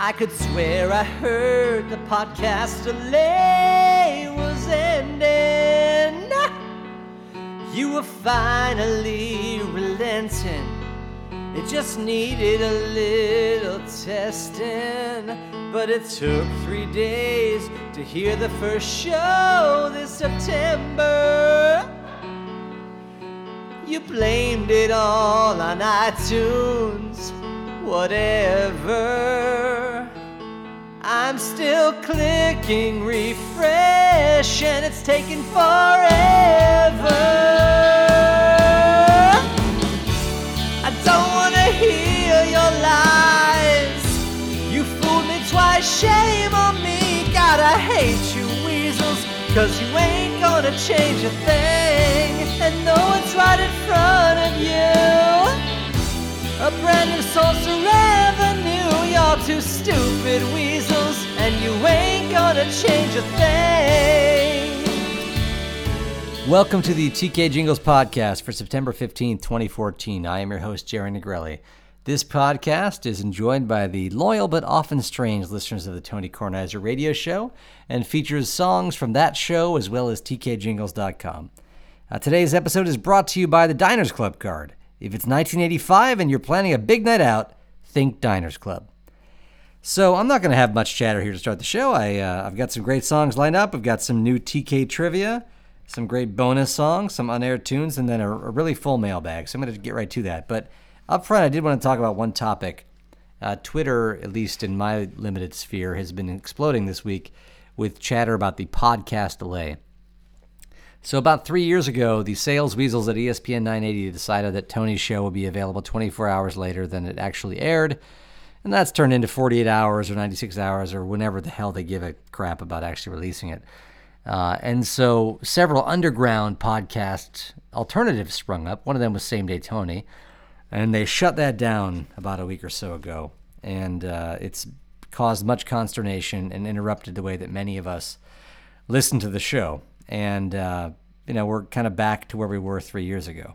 I could swear I heard the podcast delay was ending. You were finally relenting. It just needed a little testing. But it took 3 days to hear the first show this September. You blamed it all on iTunes. Whatever. I'm still clicking refresh and it's taking forever. I don't wanna hear your lies. You fooled me twice, shame on me. God, I hate you weasels, cause you ain't gonna change a thing. And no, it's right in front of you. A brand new source of revenue. You're two stupid weasels, and you ain't gonna change a thing. Welcome to the TK Jingles podcast for September 15th, 2014. I am your host, Jerry Negrelli. This podcast is enjoyed by the loyal but often strange listeners of the Tony Kornheiser radio show and features songs from that show as well as tkjingles.com. Today's episode is brought to you by the Diners Club card. If it's 1985 and you're planning a big night out, think Diners Club. So I'm not going to have much chatter here to start the show. I've got some great songs lined up. I've got some new TK trivia, some great bonus songs, some unaired tunes, and then a really full mailbag. So I'm going to get right to that. But up front, I did want to talk about one topic. Twitter, at least in my limited sphere, has been exploding this week with chatter about the podcast delay. So about 3 years ago, the sales weasels at ESPN 980 decided that Tony's show would be available 24 hours later than it actually aired, and that's turned into 48 hours or 96 hours or whenever the hell they give a crap about actually releasing it. And so several underground podcast alternatives sprung up. One of them was Same Day Tony, and they shut that down about a week or so ago, and it's caused much consternation and interrupted the way that many of us listen to the show. And, we're kind of back to where we were 3 years ago.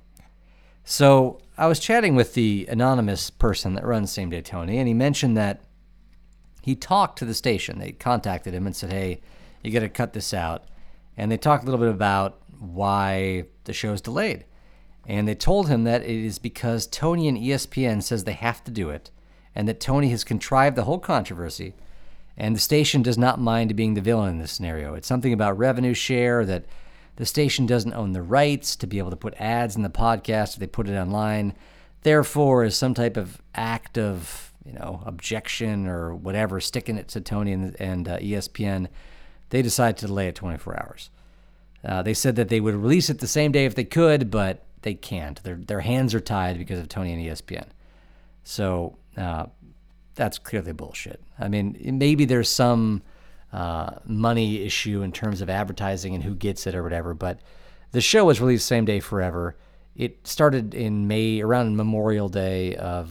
So I was chatting with the anonymous person that runs Same Day Tony, and he mentioned that he talked to the station. They contacted him and said, hey, you got to cut this out. And they talked a little bit about why the show's delayed. And they told him that it is because Tony and ESPN says they have to do it, and that Tony has contrived the whole controversy. And the station does not mind being the villain in this scenario. It's something about revenue share, that the station doesn't own the rights to be able to put ads in the podcast if they put it online. Therefore, as some type of act of, objection or whatever, sticking it to Tony and ESPN, they decided to delay it 24 hours. They said that they would release it the same day if they could, but they can't. Their hands are tied because of Tony and ESPN. So that's clearly bullshit. I mean, maybe there's some money issue in terms of advertising and who gets it or whatever, but the show was released same day forever. It started in May, around Memorial Day of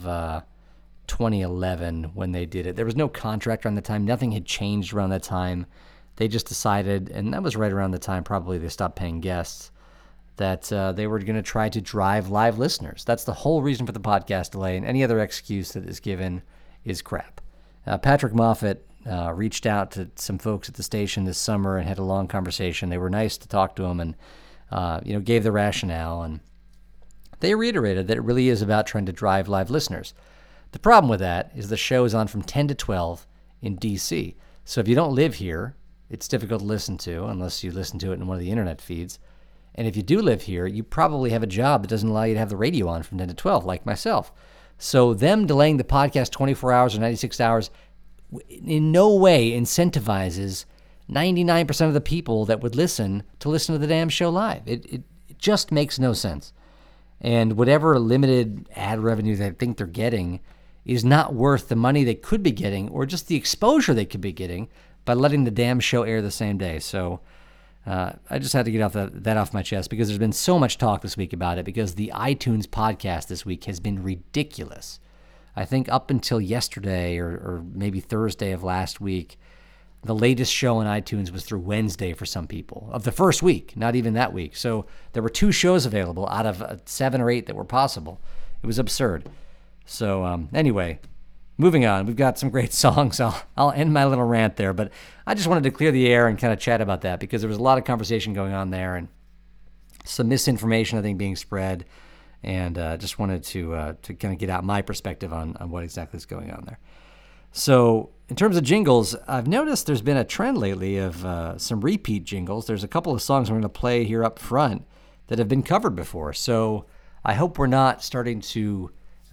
2011 when they did it. There was no contract around the time. Nothing had changed around that time. They just decided, and that was right around the time probably they stopped paying guests, that they were going to try to drive live listeners. That's the whole reason for the podcast delay, and any other excuse that is given is crap. Patrick Moffat reached out to some folks at the station this summer and had a long conversation. They were nice to talk to him and gave the rationale, and they reiterated that it really is about trying to drive live listeners. The problem with that is the show is on from 10 to 12 in D.C. So if you don't live here, it's difficult to listen to unless you listen to it in one of the internet feeds. And if you do live here, you probably have a job that doesn't allow you to have the radio on from 10 to 12, like myself. So them delaying the podcast 24 hours or 96 hours in no way incentivizes 99% of the people that would listen to the damn show live. It just makes no sense. And whatever limited ad revenue they think they're getting is not worth the money they could be getting or just the exposure they could be getting by letting the damn show air the same day. So I just had to get that off my chest because there's been so much talk this week about it because the iTunes podcast this week has been ridiculous. I think up until yesterday or maybe Thursday of last week, the latest show on iTunes was through Wednesday for some people of the first week, not even that week. So there were 2 shows available out of 7 or 8 that were possible. It was absurd. So anyway, moving on. We've got some great songs. I'll end my little rant there, but I just wanted to clear the air and kind of chat about that because there was a lot of conversation going on there and some misinformation, I think, being spread, and just wanted to kind of get out my perspective on what exactly is going on there. So in terms of jingles, I've noticed there's been a trend lately of some repeat jingles. There's a couple of songs we're going to play here up front that have been covered before. So I hope we're not starting to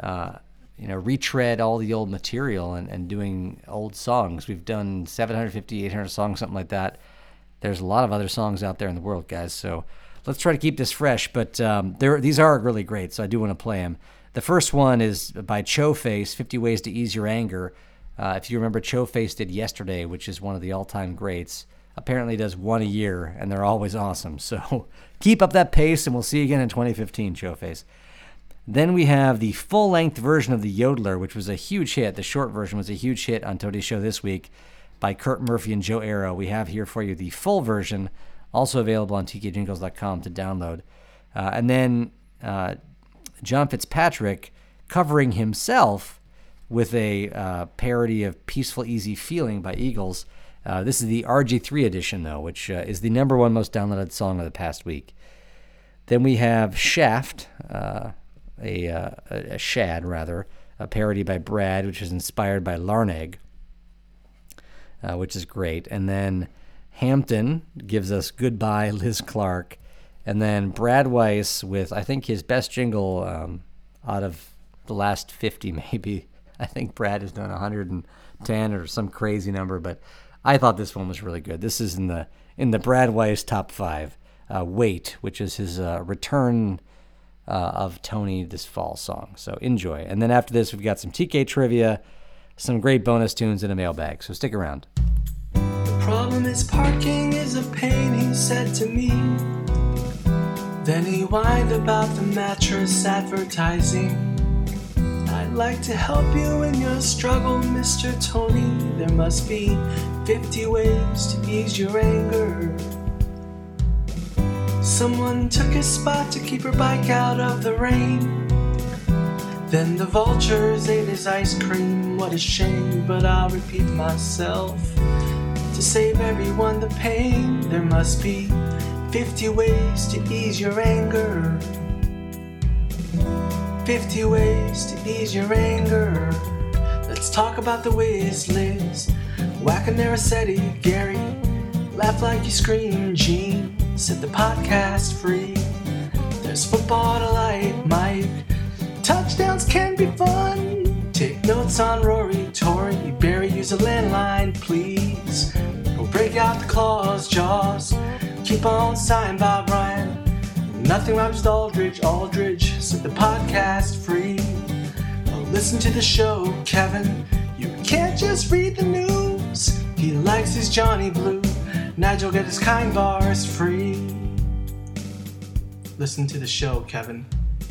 retread all the old material and doing old songs. We've done 750, 800 songs, something like that. There's a lot of other songs out there in the world, guys. So let's try to keep this fresh. But these are really great, so I do want to play them. The first one is by Choface, 50 Ways to Ease Your Anger. If you remember, Choface did Yesterday, which is one of the all-time greats. Apparently does one a year, and they're always awesome. So keep up that pace, and we'll see you again in 2015, Choface. Then we have the full-length version of The Yodeler, which was a huge hit. The short version was a huge hit on Tony's Show this week by Kurt Murphy and Joe Arrow. We have here for you the full version, also available on tkjingles.com to download. And then John Fitzpatrick covering himself with a parody of Peaceful Easy Feeling by Eagles. This is the RG3 edition, though, which is the number one most downloaded song of the past week. Then we have Shaft, a Shad, rather, a parody by Brad, which is inspired by Larneg, which is great. And then Hampton gives us Goodbye, Liz Clark. And then Brad Weiss with, I think, his best jingle out of the last 50, maybe. I think Brad has done 110 or some crazy number, but I thought this one was really good. This is in the Brad Weiss top 5. Wait, which is his return of Tony this fall song. So enjoy. And then after this, we've got some TK trivia, some great bonus tunes in a mailbag. So stick around. The problem is parking is a pain, he said to me. Then he whined about the mattress advertising. I'd like to help you in your struggle, Mr. Tony. There must be 50 ways to ease your anger. Someone took his spot to keep her bike out of the rain. Then the vultures ate his ice cream. What a shame, but I'll repeat myself. To save everyone the pain, there must be 50 ways to ease your anger. 50 ways to ease your anger. Let's talk about the ways, Liz. Whack a Narasetti, Gary. Laugh like you scream, Gene. Set the podcast free. There's football delight, Mike. Touchdowns can be fun. Take notes on Rory, Tori. Barry, use a landline, please. Go break out the claws, Jaws. Keep on sighing, Bob Ryan. Nothing rhymes with Aldridge, set the podcast free. Oh, listen to the show, Kevin. You can't just read the news. He likes his Johnny Blue. Nigel get his kind bars free. Listen to the show, Kevin.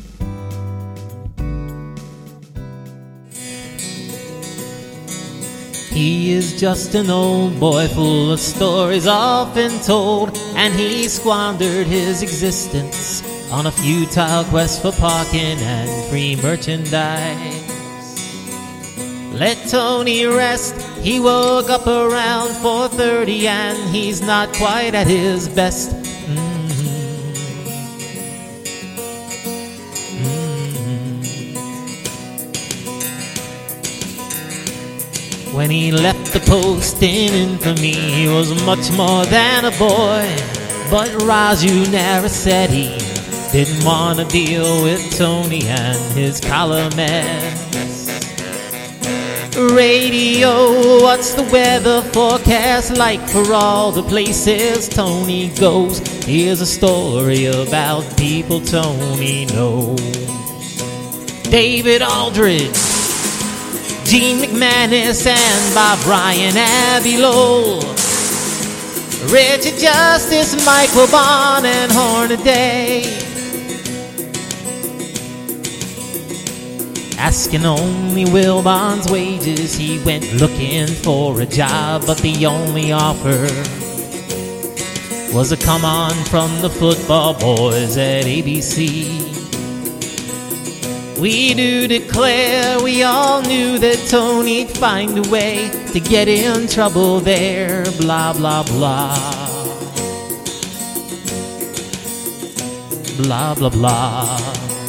He is just an old boy full of stories often told, and he squandered his existence on a futile quest for parking and free merchandise. Let Tony rest, he woke up around 4:30 and he's not quite at his best. When he left the post in infamy, he was much more than a boy. But Raju Narasetti didn't want to deal with Tony and his column mess. Radio, what's the weather forecast like for all the places Tony goes? Here's a story about people Tony knows. David Aldridge, Gene McManus and Bob Bryan, Abby Lowell, Richard Justice, Michael Bond and Hornaday. Asking only Will Bond's wages, he went looking for a job, but the only offer was a come on from the football boys at ABC. We do declare we all knew that Tony'd find a way to get in trouble there. Blah, blah, blah. Blah, blah, blah.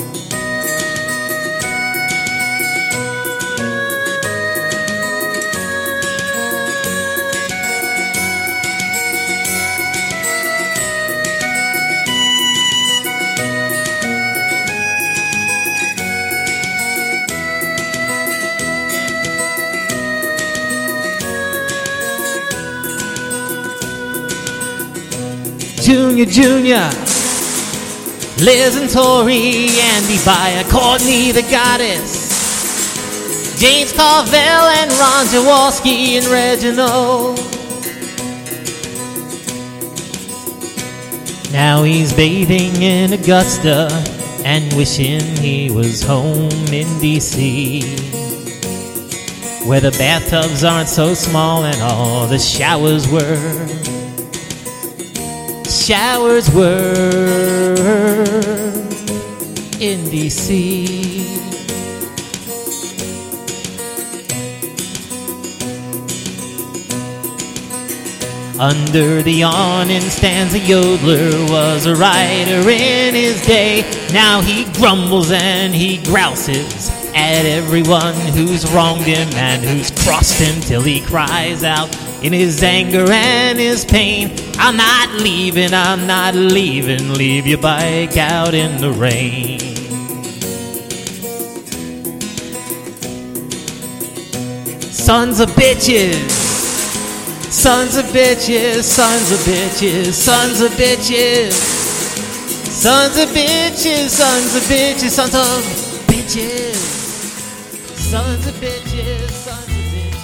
Junior, Liz and Tori, Andy Byer, Courtney the Goddess, James Carvell and Ron Jaworski and Reginald. Now he's bathing in Augusta and wishing he was home in D.C., where the bathtubs aren't so small and all the showers were in D.C. Under the awning stands a yodeler, was a writer in his day. Now he grumbles and he grouses at everyone who's wronged him and who's crossed him, till he cries out in his anger and his pain, I'm not leaving, leave your bike out in the rain. Sons of bitches, sons of bitches, sons of bitches, sons of bitches, sons of bitches, sons of bitches, sons of bitches, sons of bitches, sons of bitches.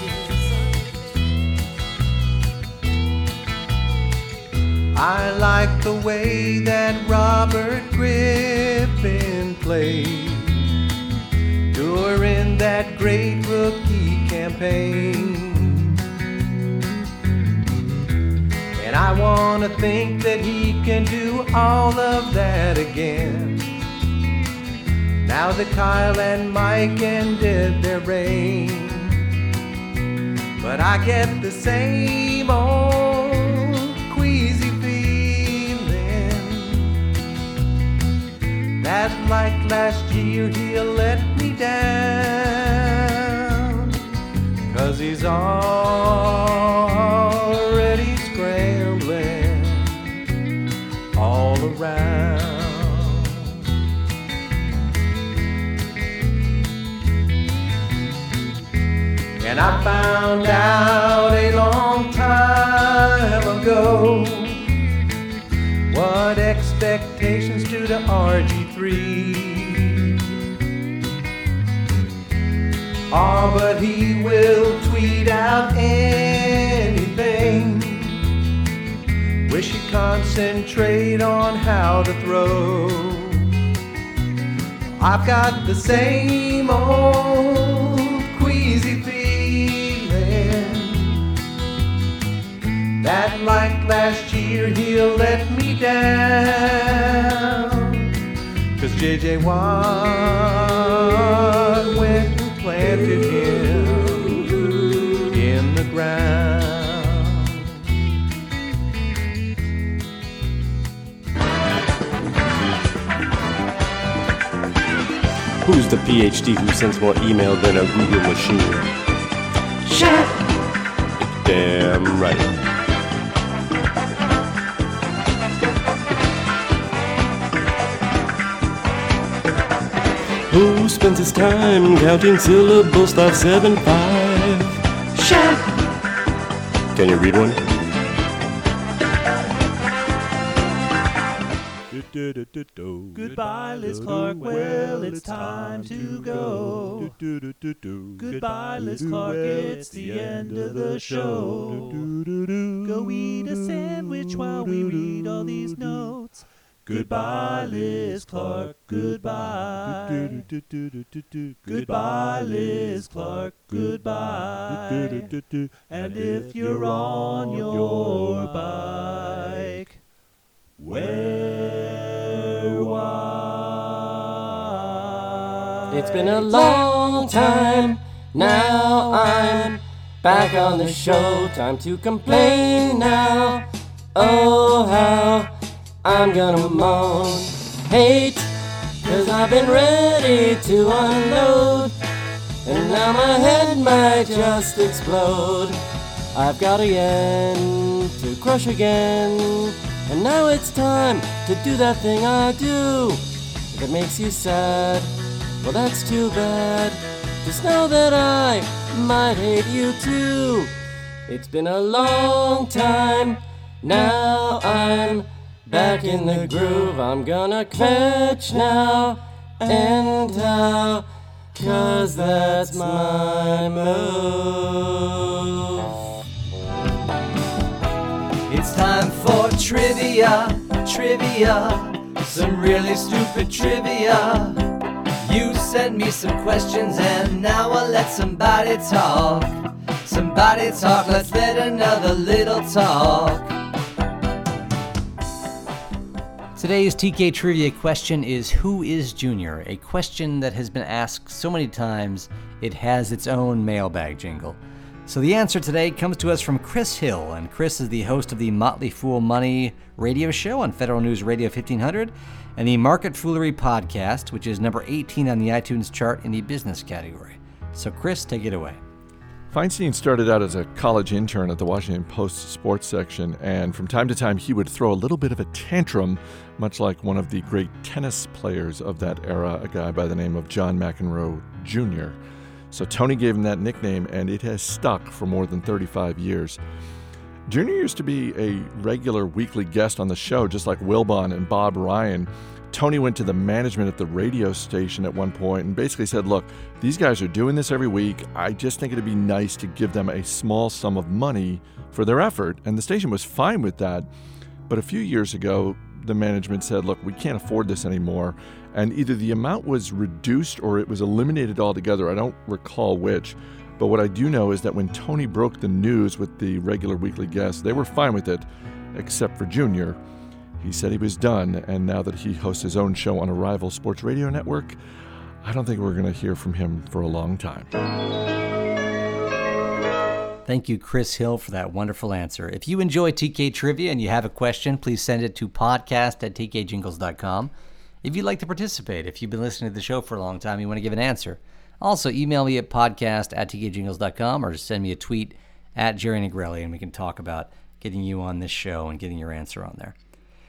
I like the way that Robert Griffin played during that great rookie campaign. And I want to think that he can do all of that again, now that Kyle and Mike ended their reign. But I get the same old queasy that like last year he'll let me down, 'cause he's already scrambling all around. And I found out a long time ago what expectations do to RG3. Oh, but he will tweet out anything. Wish he'd concentrate on how to throw. I've got the same old queasy feeling that like last year he'll let me down, 'cause J.J. Watt went and planted him in the ground. Who's the PhD who sends more email than a Google machine? Shut! Damn right. Who spends his time counting syllables 575? Shut! Can you read one? Goodbye, Liz Clark. Well, it's time to go. Goodbye, Liz Clark. It's the end of the show. Go eat a sandwich while we read all these notes. Goodbye, Liz Clark. Goodbye. Goodbye, Liz Clark. Goodbye. And if you're on your bike, wear wide. It's been a long time, now I'm back on the show. Time to complain now. Oh, how I'm gonna moan. Hate, 'cause I've been ready to unload. And now my head might just explode. I've got a yen to crush again. And now it's time to do that thing I do. If it makes you sad, well that's too bad. Just know that I might hate you too. It's been a long time, now I'm back in the groove. I'm gonna kvetch now and how, 'cause that's my move. It's time for trivia, some really stupid trivia. You sent me some questions and now I'll let somebody talk. Let's let another little talk. Today's TK Trivia question is, who is Junior? A question that has been asked so many times, it has its own mailbag jingle. So the answer today comes to us from Chris Hill, and Chris is the host of the Motley Fool Money radio show on Federal News Radio 1500 and the Market Foolery podcast, which is number 18 on the iTunes chart in the business category. So Chris, take it away. Feinstein started out as a college intern at the Washington Post sports section, and from time to time he would throw a little bit of a tantrum, much like one of the great tennis players of that era, a guy by the name of John McEnroe Jr. So Tony gave him that nickname, and it has stuck for more than 35 years. Junior used to be a regular weekly guest on the show, just like Wilbon and Bob Ryan. Tony went to the management at the radio station at one point and basically said, look, these guys are doing this every week. I just think it'd be nice to give them a small sum of money for their effort. And the station was fine with that. But a few years ago, the management said, look, we can't afford this anymore. And either the amount was reduced or it was eliminated altogether. I don't recall which. But what I do know is that when Tony broke the news with the regular weekly guests, they were fine with it, except for Junior. He said he was done, and now that he hosts his own show on a rival sports radio network, I don't think we're going to hear from him for a long time. Thank you, Chris Hill, for that wonderful answer. If you enjoy TK Trivia and you have a question, please send it to podcast@tkjingles.com. If you'd like to participate, if you've been listening to the show for a long time, you want to give an answer, also email me at podcast@tkjingles.com or just send me a tweet at Jerry Negrelli, and we can talk about getting you on this show and getting your answer on there.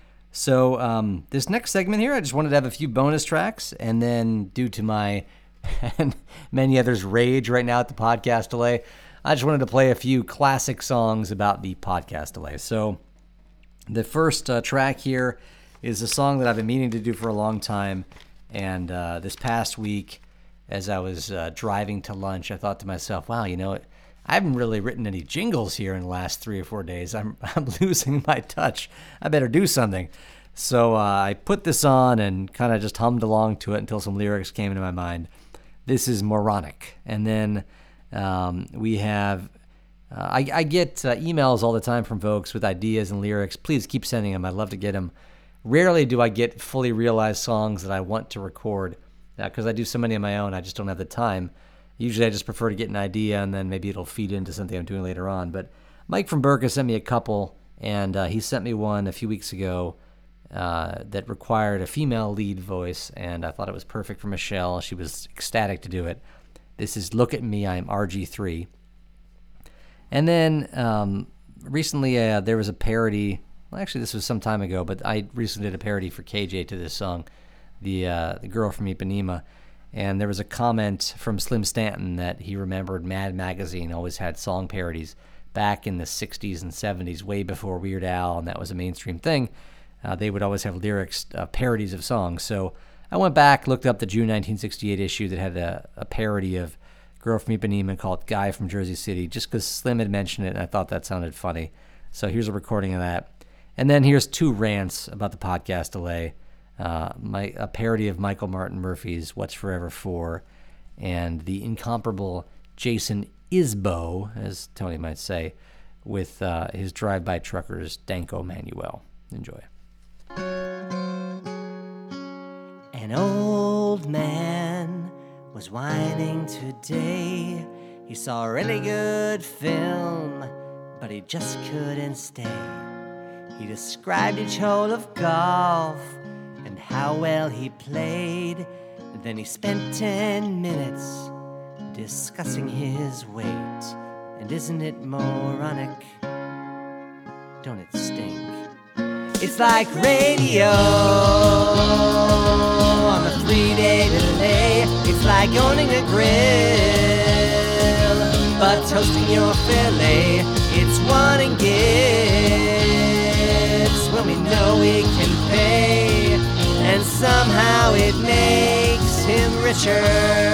So this next segment here, I just wanted to have a few bonus tracks, and then due to my and many others' rage right now at the podcast delay, I just wanted to play a few classic songs about the podcast delay. So the first track here is a song that I've been meaning to do for a long time, and this past week, as I was driving to lunch, I thought to myself, wow, you know, I haven't really written any jingles here in the last 3 or 4 days. I'm losing my touch. I better do something. So I put this on and kind of just hummed along to it until some lyrics came into my mind. This is Moronic. And then we have, I get emails all the time from folks with ideas and lyrics. Please keep sending them. I'd love to get them. Rarely do I get fully realized songs that I want to record because I do so many on my own. I just don't have the time. Usually I just prefer to get an idea and then maybe it'll feed into something I'm doing later on. But Mike from Burka sent me a couple, and he sent me one a few weeks ago that required a female lead voice, and I thought it was perfect for Michelle. She was ecstatic to do it. This is Look at Me, I'm RG3. And then recently there was a parody. Well, actually, this was some time ago, but I recently did a parody for KJ to this song, the Girl from Ipanema. And there was a comment from Slim Stanton that he remembered Mad Magazine always had song parodies back in the 60s and 70s, way before Weird Al, and that was a mainstream thing. They would always have lyrics, parodies of songs. So I went back, looked up the June 1968 issue that had a parody of Girl from Ipanema called Guy from Jersey City, just because Slim had mentioned it, and I thought that sounded funny. So here's a recording of that. And then here's 2 rants about the podcast delay. A parody of Michael Martin Murphy's What's Forever For, and the incomparable Jason Isbell, as Tony might say, with his Drive-By Truckers Danko Manuel. Enjoy. An old man was whining today. He saw a really good film, but he just couldn't stay. He described each hole of golf and how well he played. And then he spent 10 minutes discussing his weight. And isn't it moronic? Don't it stink? It's like radio on a 3-day delay. It's like owning a grill, but toasting your fillet. It's one and gets when we know we can pay, and somehow it makes him richer.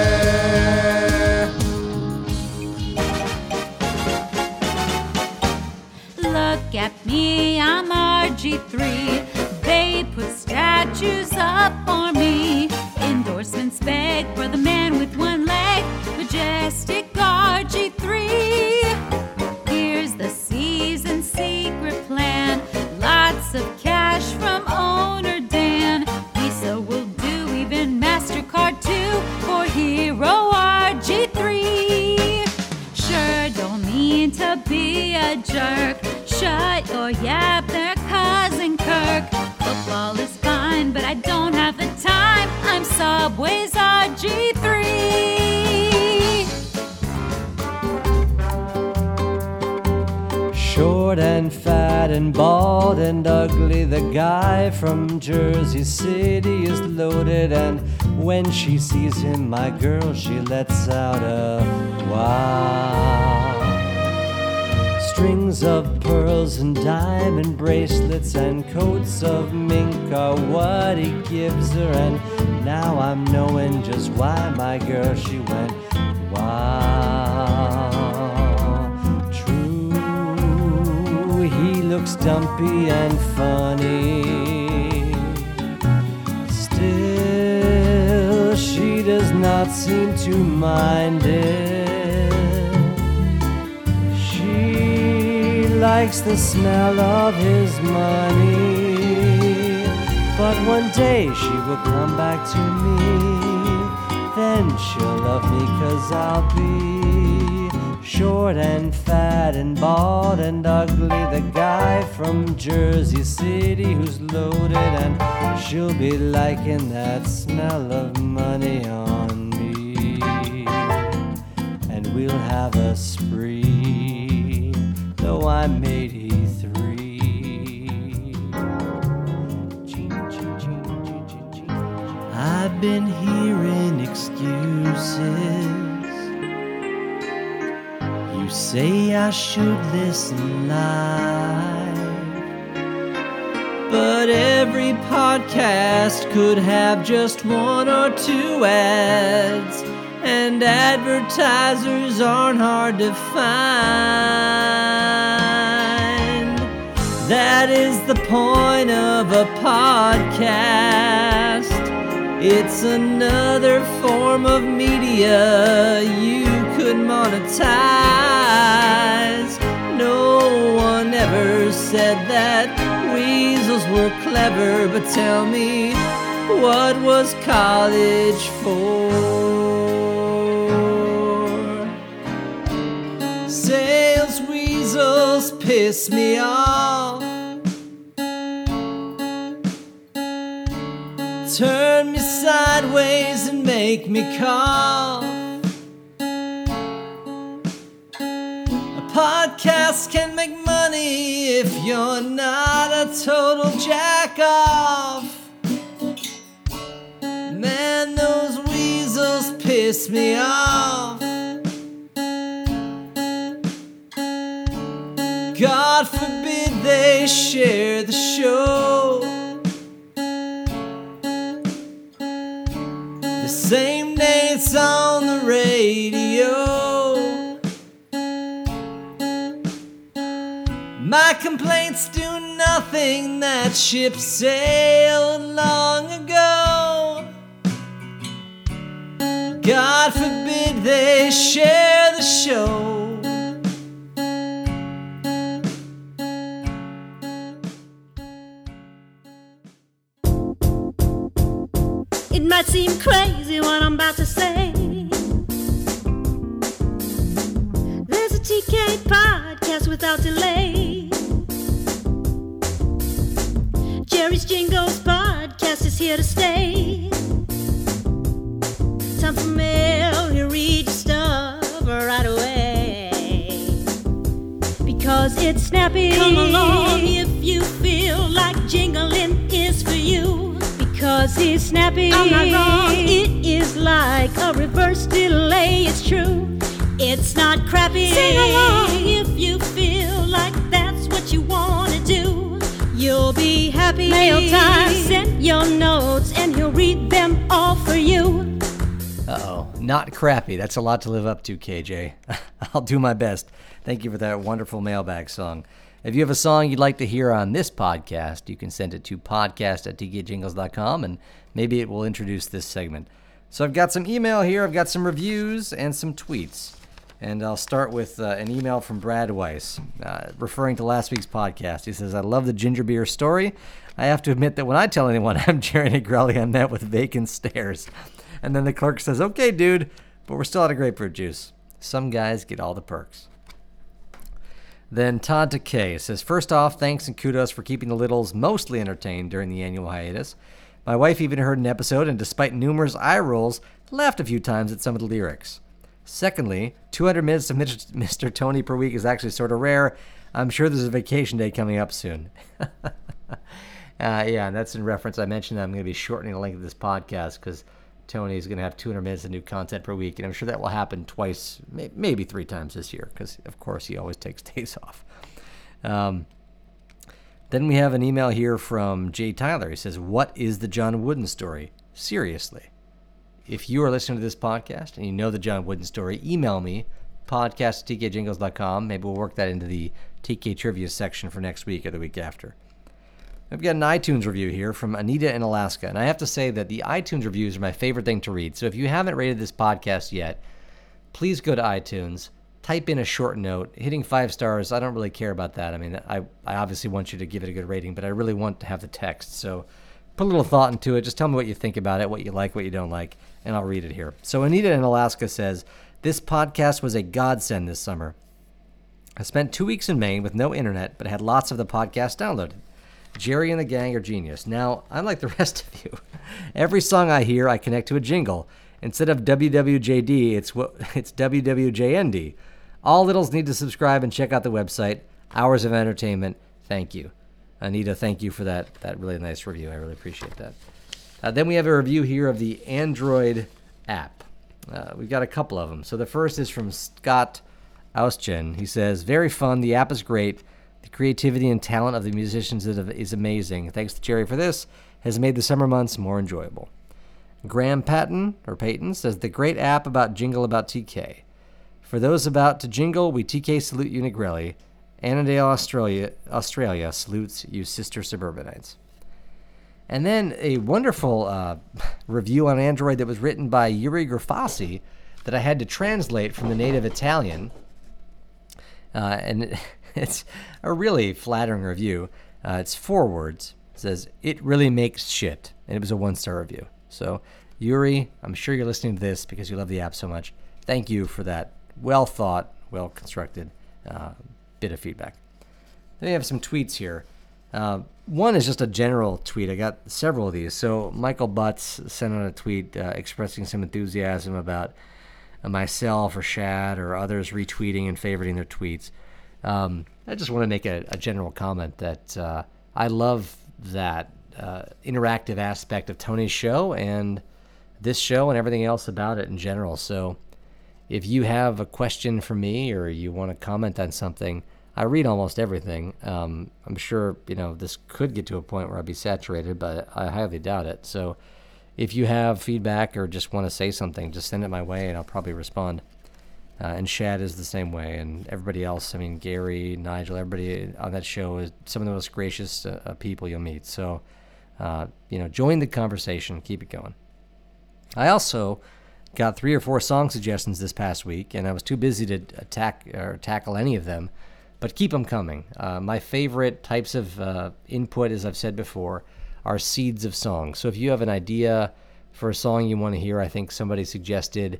Look at me, I'm RG3. They put statues up for me. Endorsements beg for the man with one leg. Majestic RG3. Here's the season secret plan. Lots of cash from owner Dan. Visa will do, even MasterCard too, for Hero RG3. Sure, don't mean to be a jerk. Shut your yap there, cousin Kirk. Football is fine, but I don't have the time. I'm Subway's RG3. Short and fat and bald and ugly, the guy from Jersey City is loaded. And when she sees him, my girl, she lets out a wow. Strings of pearls and diamond bracelets and coats of mink are what he gives her. And now I'm knowing just why my girl, she went wow. True, he looks dumpy and funny. Still, she does not seem to mind it. Likes the smell of his money, but one day she will come back to me. Then she'll love me, 'cause I'll be short and fat and bald and ugly, the guy from Jersey City who's loaded. And she'll be liking that smell of money on me, and we'll have a spree, though I'm 83. I've been hearing excuses. You say I should listen live, but every podcast could have just one or two ads, and advertisers aren't hard to find. That is the point of a podcast. It's another form of media you could monetize. No one ever said that weasels were clever, but tell me, what was college for? Sales weasels piss me off. Turn me sideways and make me cough. A podcast can make money if you're not a total jack-off. Man, those weasels piss me off. God forbid they share the show. The same day it's on the radio. My complaints do nothing, that ship sailed long ago. God forbid they share the show. It might seem crazy what I'm about to say, without delay. Jerry's Jingles podcast is here to stay. Time for mail, he'll read your stuff right away. Because it's snappy. Come along if you feel like jingling is for you. Because he's snappy. I'm not wrong. It is like a reverse delay, it's true. It's not crappy. Sing along if you feel like that's what you want to do. You'll be happy. Mail time. Send your notes and he'll read them all for you. Uh-oh. Not crappy. That's a lot to live up to, KJ. I'll do my best. Thank you for that wonderful mailbag song. If you have a song you'd like to hear on this podcast, you can send it to podcast@tkjingles.com, and maybe it will introduce this segment. So I've got some email here, I've got some reviews, and some tweets. And I'll start with an email from Brad Weiss, referring to last week's podcast. He says, I love the ginger beer story. I have to admit that when I tell anyone I'm Jerry Negrelli, I'm met with vacant stares. And then the clerk says, okay, dude, but we're still out of grapefruit juice. Some guys get all the perks. Then Todd Takei says, first off, thanks and kudos for keeping the littles mostly entertained during the annual hiatus. My wife even heard an episode and despite numerous eye rolls, laughed a few times at some of the lyrics. Secondly, 200 minutes of Mr. Tony per week is actually sort of rare. I'm sure there's a vacation day coming up soon. Yeah, and that's in reference. I mentioned that I'm going to be shortening the length of this podcast because Tony is going to have 200 minutes of new content per week, and I'm sure that will happen twice, maybe 3 times this year, because, of course, he always takes days off. Then we have an email here from Jay Tyler. He says, what is the John Wooden story? Seriously. If you are listening to this podcast and you know the John Wooden story, email me, podcast@tkjingles.com. Maybe we'll work that into the TK Trivia section for next week or the week after. I've got an iTunes review here from Anita in Alaska, and I have to say that the iTunes reviews are my favorite thing to read. So if you haven't rated this podcast yet, please go to iTunes, type in a short note. Hitting 5 stars, I don't really care about that. I mean, I obviously want you to give it a good rating, but I really want to have the text. So put a little thought into it. Just tell me what you think about it, what you like, what you don't like, and I'll read it here. So Anita in Alaska says, this podcast was a godsend this summer. I spent 2 weeks in Maine with no internet, but had lots of the podcast downloaded. Jerry and the gang are genius. Now, I'm like the rest of you. Every song I hear, I connect to a jingle. Instead of WWJD, it's WWJND. All littles need to subscribe and check out the website. Hours of entertainment. Thank you. Anita, thank you for that really nice review. I really appreciate that. Then we have a review here of the Android app. We've got a couple of them. So the first is from Scott Austjen. He says, very fun. The app is great. The creativity and talent of the musicians is amazing. Thanks to Jerry for this. Has made the summer months more enjoyable. Graham Payton says, the great app about jingle about TK. For those about to jingle, we TK salute you, Negrelli. Annandale, Australia salutes you, sister suburbanites. And then a wonderful review on Android that was written by Yuri Grafasi that I had to translate from the native Italian. And it's a really flattering review. It's 4 words. It says, it really makes shit. And it was a 1-star review. So, Yuri, I'm sure you're listening to this because you love the app so much. Thank you for that well-thought, well-constructed bit of feedback. Then we have some tweets here. One is just a general tweet. I got several of these. So, Michael Butts sent out a tweet expressing some enthusiasm about myself or Shad or others retweeting and favoriting their tweets. I just want to make a general comment that I love that interactive aspect of Tony's show and this show and everything else about it in general. So if you have a question for me or you want to comment on something, I read almost everything. I'm sure, this could get to a point where I'd be saturated, but I highly doubt it. So if you have feedback or just want to say something, just send it my way and I'll probably respond. And Shad is the same way, and everybody else. I mean, Gary, Nigel, everybody on that show is some of the most gracious people you'll meet. So, join the conversation, keep it going. I also got 3 or 4 song suggestions this past week, and I was too busy to tackle any of them, but keep them coming. My favorite types of input, as I've said before, are seeds of songs. So if you have an idea for a song you want to hear, I think somebody suggested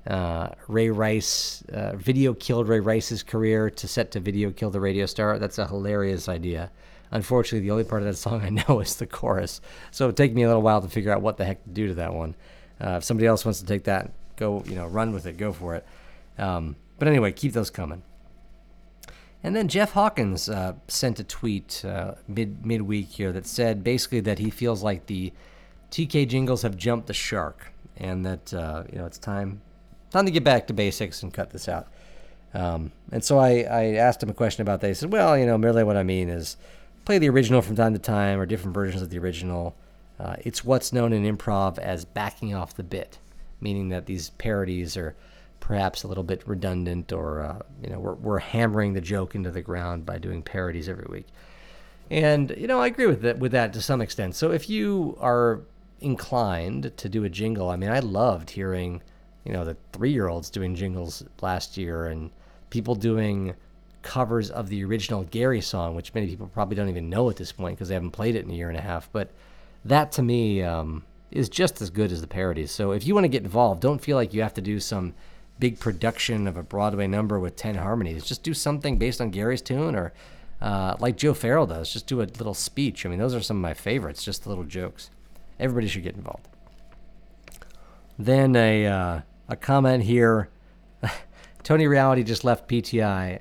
Ray Rice, video killed Ray Rice's career to video kill the radio star. That's a hilarious idea. Unfortunately, the only part of that song I know is the chorus, so it would take me a little while to figure out what the heck to do to that one. If somebody else wants to take that, go, run with it, go for it. But anyway, keep those coming. And then Jeff Hawkins sent a tweet midweek here that said basically that he feels like the TK jingles have jumped the shark, and that it's time to get back to basics and cut this out. And so I asked him a question about that. He said, well, merely what I mean is play the original from time to time or different versions of the original. It's what's known in improv as backing off the bit, meaning that these parodies are perhaps a little bit redundant, or we're hammering the joke into the ground by doing parodies every week. And I agree with that to some extent. So if you are inclined to do a jingle, I loved hearing the 3-year-olds doing jingles last year, and people doing covers of the original Gary song, which many people probably don't even know at this point because they haven't played it in a year and a half. But that to me is just as good as the parodies. So if you want to get involved, don't feel like you have to do some big production of a Broadway number with 10 harmonies. Just do something based on Gary's tune, or like Joe Farrell does, just do a little speech. Those are some of my favorites, just the little jokes. Everybody should get involved. Then a comment here. Tony Reality just left PTI,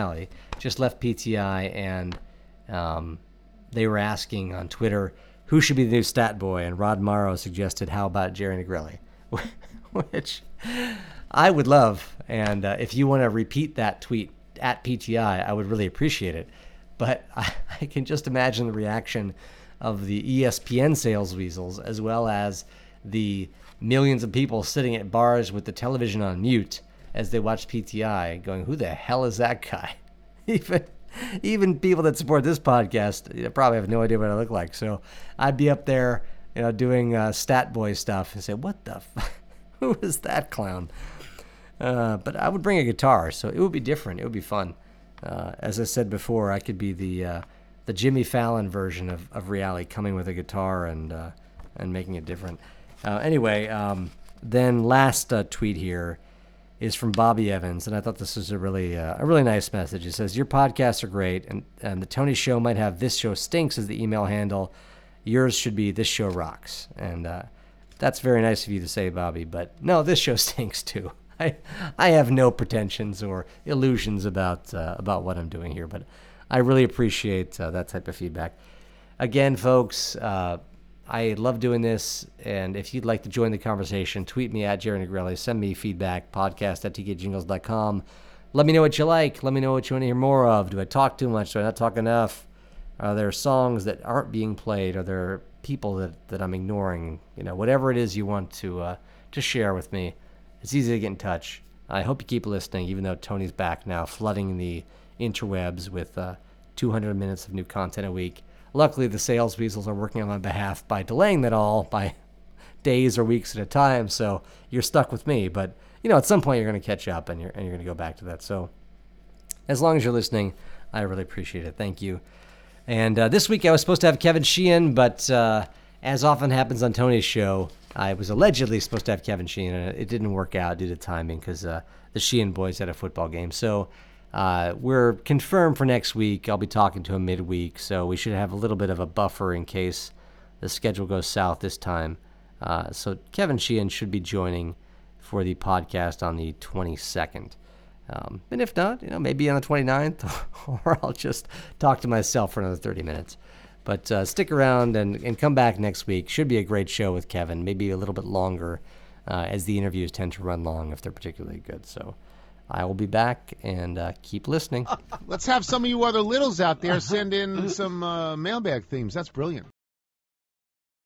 and they were asking on Twitter who should be the new stat boy, and Rod Morrow suggested, how about Jerry Negrelli? Which I would love, and if you want to repeat that tweet at PTI, I would really appreciate it. But I can just imagine the reaction of the ESPN sales weasels, as well as the millions of people sitting at bars with the television on mute as they watch PTI, going, who the hell is that guy? Even people that support this podcast probably have no idea what I look like. So I'd be up there, doing stat boy stuff and say, what the who is that clown? But I would bring a guitar, so it would be different. It would be fun. As I said before, I could be the Jimmy Fallon version of reality, coming with a guitar and making it different. Anyway, then last tweet here is from Bobby Evans, and I thought this was a really nice message. It says, your podcasts are great, and the Tony Show might have This Show Stinks as the email handle. Yours should be This Show Rocks. And that's very nice of you to say, Bobby, but no, This Show stinks too. I have no pretensions or illusions about what I'm doing here, but I really appreciate that type of feedback. Again, folks, I love doing this, and if you'd like to join the conversation, tweet me at Jerry Negrelli, send me feedback, podcast@tkjingles.com. Let me know what you like. Let me know what you want to hear more of. Do I talk too much? Do I not talk enough? Are there songs that aren't being played? Are there people that I'm ignoring? Whatever it is you want to share with me, it's easy to get in touch. I hope you keep listening, even though Tony's back now, flooding the interwebs with 200 minutes of new content a week. Luckily, the sales weasels are working on my behalf by delaying that all by days or weeks at a time, so you're stuck with me. But, at some point you're going to catch up, and you're going to go back to that. So as long as you're listening, I really appreciate it. Thank you. And this week I was supposed to have Kevin Sheehan, but as often happens on Tony's show, I was allegedly supposed to have Kevin Sheehan, and it didn't work out due to timing because the Sheehan boys had a football game. So we're confirmed for next week. I'll be talking to him midweek, so we should have a little bit of a buffer in case the schedule goes south this time. So Kevin Sheehan should be joining for the podcast on the 22nd. And if not, maybe on the 29th, or I'll just talk to myself for another 30 minutes. But stick around and come back next week. Should be a great show with Kevin, maybe a little bit longer, as the interviews tend to run long if they're particularly good. So I will be back, and keep listening. Let's have some of you other littles out there send in some mailbag themes. That's brilliant.